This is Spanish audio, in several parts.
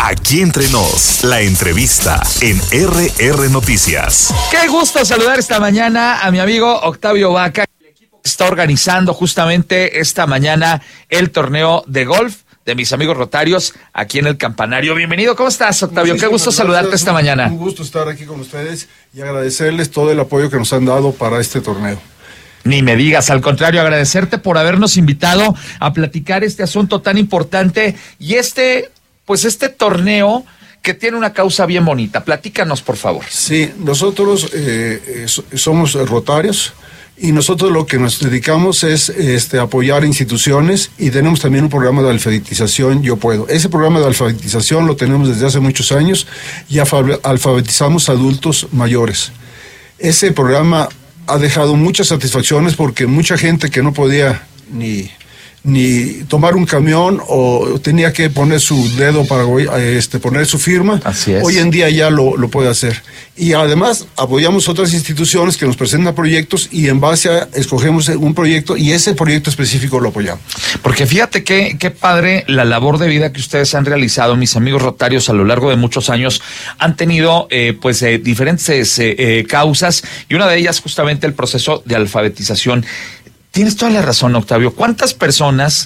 Aquí entre nos, la entrevista en RR Noticias. Qué gusto saludar esta mañana a mi amigo Octavio Vaca, el equipo que está organizando justamente esta mañana el torneo de golf de mis amigos rotarios aquí en el Campanario. Bienvenido, ¿cómo estás, Octavio? Qué gusto saludarte esta mañana. Un gusto estar aquí con ustedes y agradecerles todo el apoyo que nos han dado para este torneo. Ni me digas, al contrario, agradecerte por habernos invitado a platicar este asunto tan importante y este torneo que tiene una causa bien bonita. Platícanos, por favor. Sí, nosotros somos rotarios y nosotros lo que nos dedicamos es apoyar instituciones y tenemos también un programa de alfabetización Yo Puedo. Ese programa de alfabetización lo tenemos desde hace muchos años y alfabetizamos adultos mayores. Ese programa ha dejado muchas satisfacciones porque mucha gente que no podía ni tomar un camión o tenía que poner su dedo para poner su firma. Así es. Hoy en día ya lo puede hacer. Y además apoyamos otras instituciones que nos presentan proyectos y en base a escogemos un proyecto y ese proyecto específico lo apoyamos. Porque fíjate qué padre la labor de vida que ustedes han realizado, mis amigos rotarios, a lo largo de muchos años. Han tenido diferentes causas y una de ellas justamente el proceso de alfabetización. Tienes toda la razón, Octavio. ¿Cuántas personas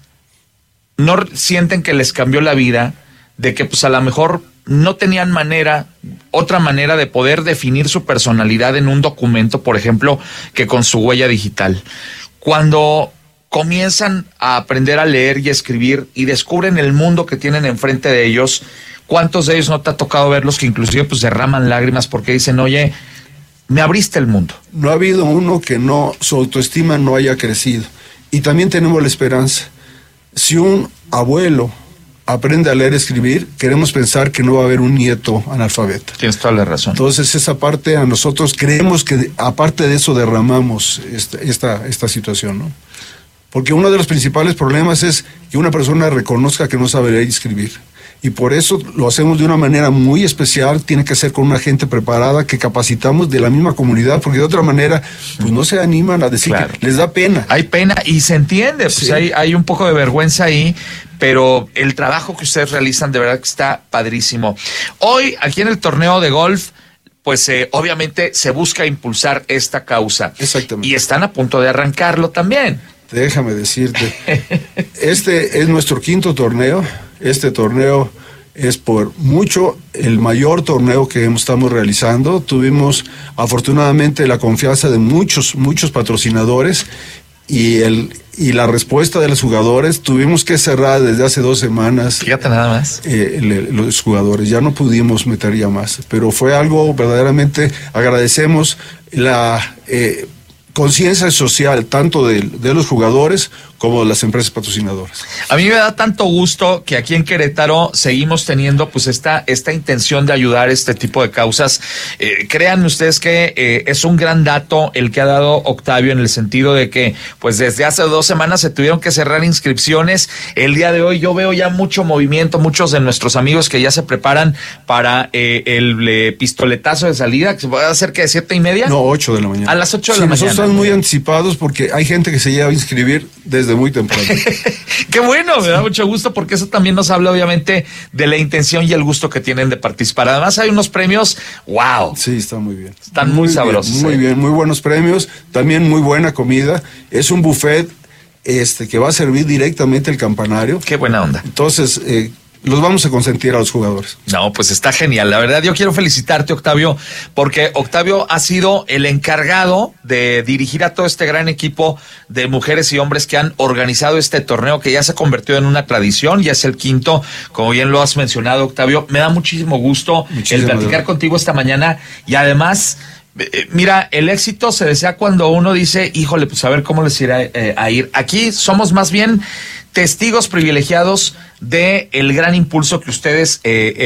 no sienten que les cambió la vida, de que a lo mejor no tenían otra manera de poder definir su personalidad en un documento, por ejemplo, que con su huella digital? Cuando comienzan a aprender a leer y escribir y descubren el mundo que tienen enfrente de ellos, ¿cuántos de ellos no te ha tocado verlos que inclusive derraman lágrimas porque dicen, oye, me abriste el mundo? No ha habido uno que su autoestima no haya crecido. Y también tenemos la esperanza. Si un abuelo aprende a leer y escribir, queremos pensar que no va a haber un nieto analfabeto. Tienes toda la razón. Entonces esa parte a nosotros creemos que aparte de eso derramamos esta situación, ¿no? Porque uno de los principales problemas es que una persona reconozca que no sabe leer y escribir. Y por eso lo hacemos de una manera muy especial, tiene que ser con una gente preparada que capacitamos de la misma comunidad, porque de otra manera no se animan a decir, claro, que les da pena. Hay pena y se entiende, sí. Hay un poco de vergüenza ahí, pero el trabajo que ustedes realizan de verdad que está padrísimo. Hoy, aquí en el torneo de golf, obviamente se busca impulsar esta causa. Exactamente. Y están a punto de arrancarlo también. Déjame decirte, este es nuestro quinto torneo. Este torneo es por mucho el mayor torneo que estamos realizando. Tuvimos afortunadamente la confianza de muchos patrocinadores y la respuesta de los jugadores. Tuvimos que cerrar desde hace 2 semanas. Fíjate nada más. Los jugadores, ya no pudimos meter ya más, pero fue algo verdaderamente, agradecemos la conciencia social tanto de los jugadores como de las empresas patrocinadoras. A mí me da tanto gusto que aquí en Querétaro seguimos teniendo esta intención de ayudar este tipo de causas. Créanme ustedes que es un gran dato el que ha dado Octavio, en el sentido de que desde hace 2 semanas se tuvieron que cerrar inscripciones. El día de hoy yo veo ya mucho movimiento, muchos de nuestros amigos que ya se preparan para el pistoletazo de salida, que se va a hacer que de 7:30. No, 8 de la mañana. A las 8 de la mañana. Nosotros estamos muy anticipados porque hay gente que se lleva a inscribir desde muy temprano. Qué bueno, me da mucho gusto porque eso también nos habla obviamente de la intención y el gusto que tienen de participar. Además hay unos premios, wow. Sí, está muy bien. Están muy sabrosos. Muy bien, muy buenos premios, también muy buena comida. Es un buffet que va a servir directamente el Campanario. Qué buena onda. Entonces, los vamos a consentir a los jugadores. No, está genial. La verdad, yo quiero felicitarte, Octavio, porque Octavio ha sido el encargado de dirigir a todo este gran equipo de mujeres y hombres que han organizado este torneo, que ya se ha convertido en una tradición, ya es el quinto, como bien lo has mencionado, Octavio. Me da muchísimo gusto el platicar contigo esta mañana y además, mira, el éxito se desea cuando uno dice, híjole, a ver cómo les irá a ir. Aquí somos más bien testigos privilegiados de el gran impulso que ustedes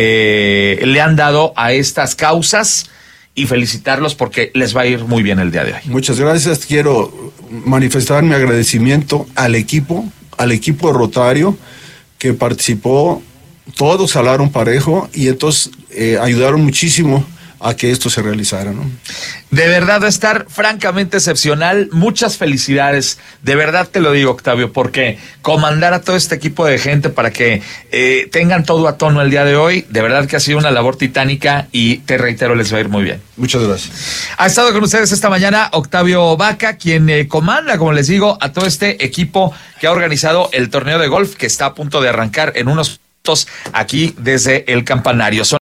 le han dado a estas causas y felicitarlos porque les va a ir muy bien el día de hoy. Muchas gracias. Quiero manifestar mi agradecimiento al equipo rotario que participó. Todos jalaron parejo y entonces ayudaron muchísimo a que esto se realizara, ¿no? De verdad va a estar francamente excepcional. Muchas felicidades. De verdad te lo digo, Octavio, porque comandar a todo este equipo de gente para que tengan todo a tono el día de hoy, de verdad que ha sido una labor titánica y te reitero, les va a ir muy bien. Muchas gracias. Ha estado con ustedes esta mañana Octavio Vaca, quien comanda, como les digo, a todo este equipo que ha organizado el torneo de golf que está a punto de arrancar en unos minutos aquí desde el campanario.